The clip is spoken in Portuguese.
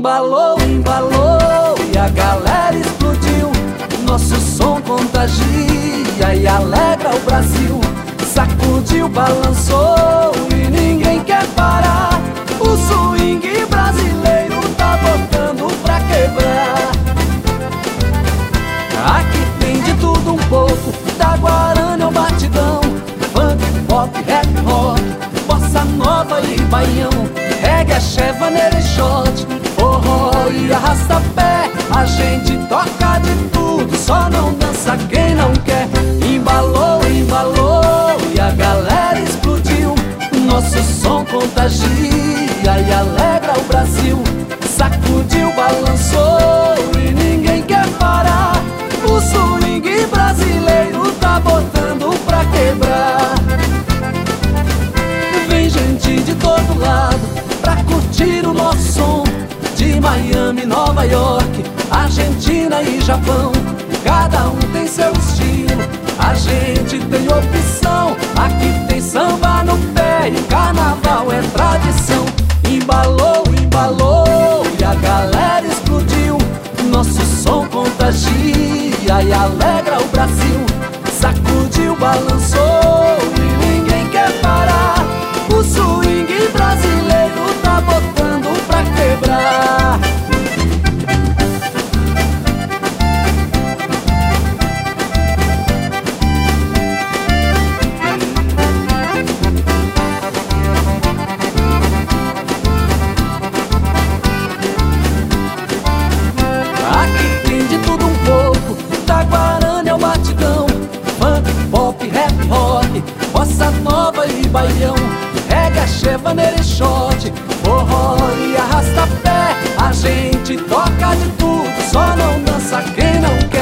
Embalou, embalou e a galera explodiu. Nosso som contagia e alegra o Brasil. Sacudiu, balançou e ninguém quer parar. O swing brasileiro tá botando pra quebrar. Aqui tem de tudo um pouco, da guarana ao batidão, funk, pop, rap, rock, bossa nova e baião, reggae, axé, vaneira e shot, forró e arrasta-pé. A gente toca de tudo, só não dança quem não quer. Embalou, embalou e a galera explodiu. Nosso som contagia e alegra o Brasil. Sacudiu, balançou e ninguém quer parar. O swing brasileiro tá botando pra quebrar. Vem gente de todo lado pra curtir o nosso som. De Miami, Nova York, Argentina e Japão. Cada um tem seu estilo, a gente tem opção. Aqui tem samba no pé e carnaval é tradição. Embalou, embalou e a galera explodiu. Nosso som contagia e alegra o Brasil. Sacudiu, balançou e ninguém quer parar. O swing brasileiro tá botando pra quebrar. Aqui tem de tudo um pouco, da guarana ao batidão, funk, pop, rap, rock, bossa nova e baião, reggae, axé, vaneira e shot, forró e arrasta-pé. A gente toca de tudo, só não dança quem não quer.